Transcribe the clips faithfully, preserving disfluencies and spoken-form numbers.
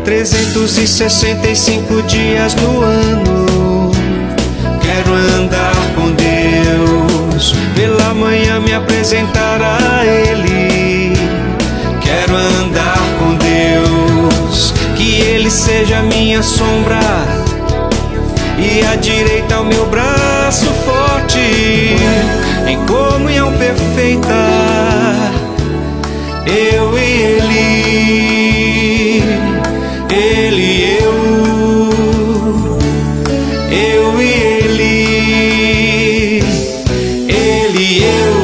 trezentos e sessenta e cinco dias no ano. Quero andar com Deus, pela manhã me apresentar a Ele. Quero andar com Deus, que Ele seja minha sombra e a direita o meu braço forte. Em comunhão perfeita, eu e Ele, Ele e eu, eu e Ele, Ele e eu.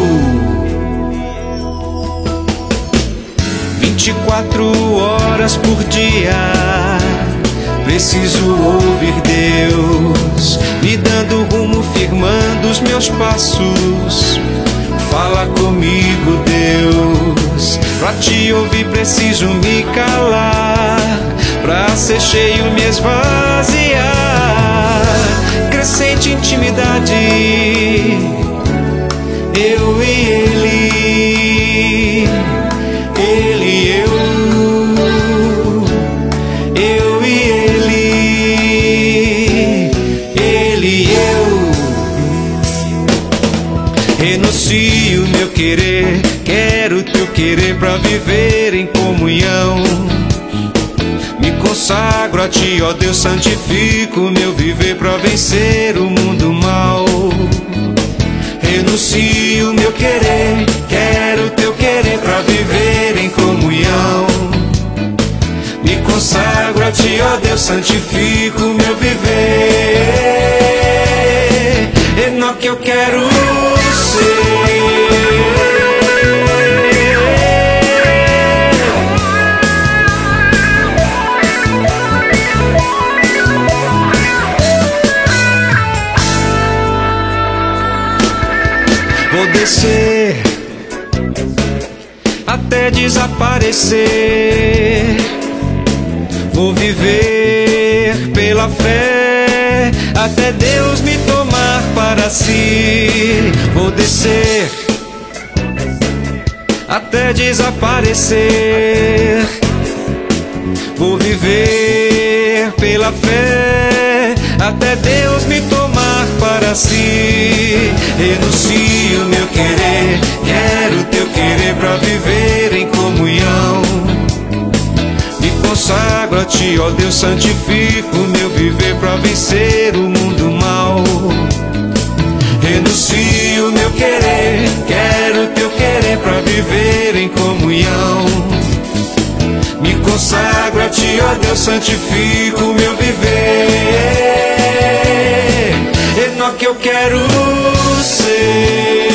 Vinte e quatro horas por dia preciso ouvir Deus, me dando rumo, firmando os meus passos. Fala comigo, Deus, pra te ouvir preciso me calar, pra ser cheio me esvaziar. Crescente intimidade, eu e Ele, Ele e eu, eu e Ele, Ele e eu. Renuncio meu querer, quero teu querer pra viver em comunhão. Me consagro a ti, ó Deus, santifico meu viver pra vencer o mundo mal. Renuncio meu querer, quero teu querer pra viver em comunhão. Me consagro a ti, ó Deus, santifico meu viver. Enoque eu quero ser. Vou descer até desaparecer. Vou viver pela fé até Deus me tomar para si. Vou descer até desaparecer. Vou viver pela fé até Deus me tomar para si. Renuncio meu querer, quero teu querer pra viver em comunhão. Me consagro a ti, ó Deus, santifico meu viver pra vencer o mundo mal. Renuncio meu querer, quero teu querer pra viver em comunhão. Me consagro a ti, ó Deus, santifico meu viver. Enoque eu quero ser.